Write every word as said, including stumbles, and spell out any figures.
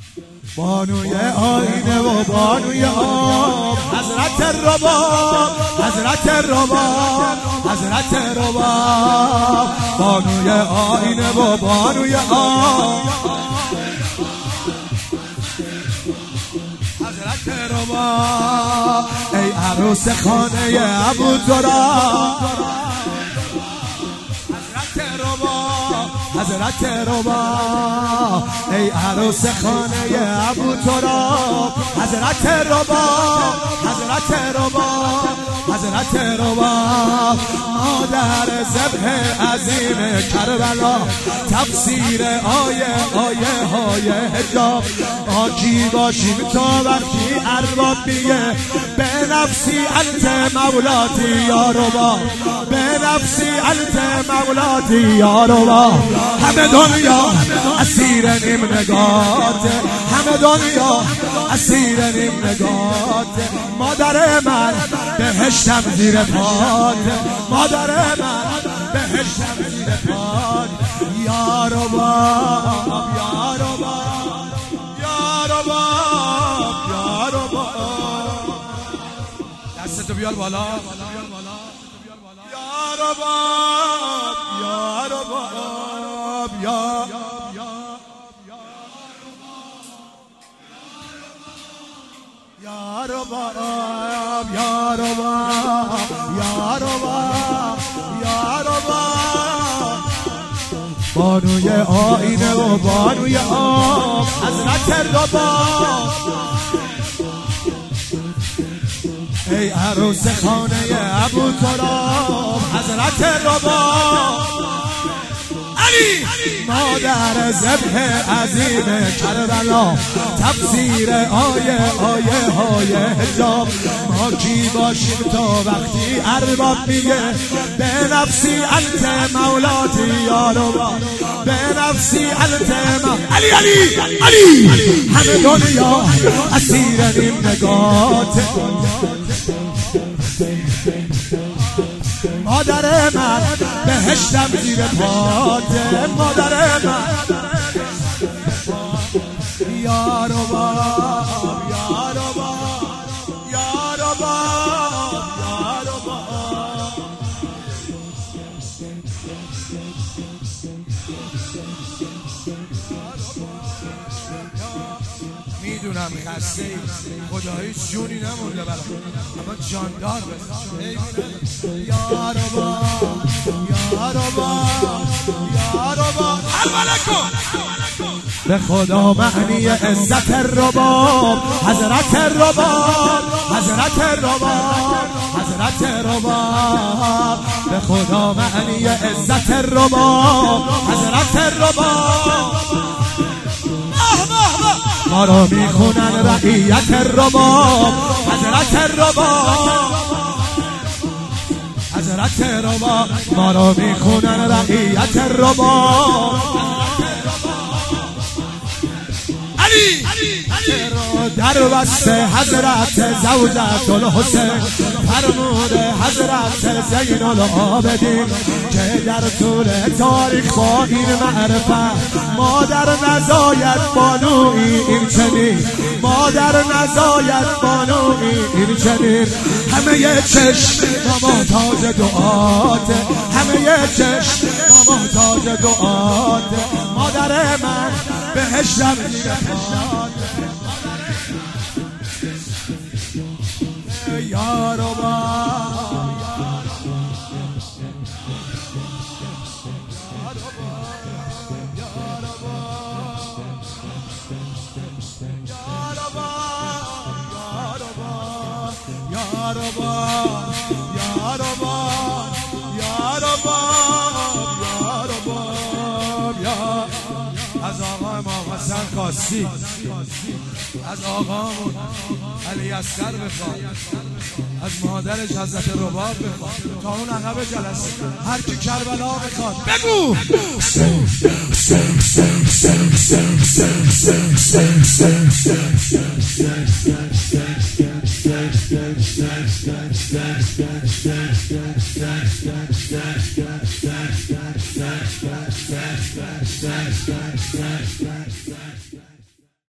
بانوی آینه و بانوی آب، حضرت رباب، حضرت رباب، حضرت رباب. بانوی آینه و بانوی آب، حضرت رباب. ای عروس خانه ابوتراب، حضرت رباب. ای عروس خانه ابوتراب، حضرت رباب، حضرت رباب، حضرت رباب. مادر ذبح عظیم کربلا، تفسیر آیه آیه های حجاب. آکی باشیم تا وقتی ارباب میگه به نفسی انت مولاتی یا رباب، به نفسی انت مولاتی یا رباب. همه دنیا اسیر نیم نگات، همه دنیا اسیر نیم نگات. مادر من بهشتم زیر پات، مادر من بهشتم زیر پات. یا رباب، یا رباب، یا رباب، یا رباب. دستتو بیار بالا. یا رباب، یا رباب، یا یا رباب، یا رباب، یا رباب، یا رباب. بانوی آینه و بانوی آب، حضرت رباب. ای عروس خانه ابوتراب، حضرت رباب. علی مادر ذبح عظیم کربلا، تفسیر آیه آیه های حجاب. ما کی باشیم تا وقتی ارباب میگه به نفسی انت مولاتی یا رباب، به نفسی انت مولاتی. علی علی علی. همه دنیا اسیر نیم نگات، مادر من بهشتم زیر پات، مادر من. یا رباب، یا رباب، یا رباب، یا رباب. میدونم خسته ای، خدایی جونی نمونده برام، اما جاندار بزن. یا رباب، یا رباب، یا رباب. العلیکم به خدا معنی عزت رباب، حضرت رباب، حضرت رباب، حضرت رباب. به خدا معنی عزت رباب، حضرت رباب. ما را میخونن رعیت رباب، حضرت رباب، حضرت رباب. ما را میخونن رعیت رباب. علی در وصف حضرت زوجت الحسین، فرمود حضرت زین العابدین که در طول تاریخ با این معرفت مادر نزاید بانویی این چنین، مادر نزاید بانویی این چنین. همه چشم ما محتاج دعات، همه چشم ما محتاج دعات. مادر من بهشتم زیر پات. یا رباب، یا رباب، یا رباب، یا رباب، یا رباب. یا از آقای ما حسن قاسی، از آقامون علی اصغر بخواد، از مادرش حضرت رباب بخواد، تا اون عقب جلسه هر کی کربلا بخواد بگو. Sing, sing, sing, sing, sing, sing, sing, sing, sing, sing, sing, sing.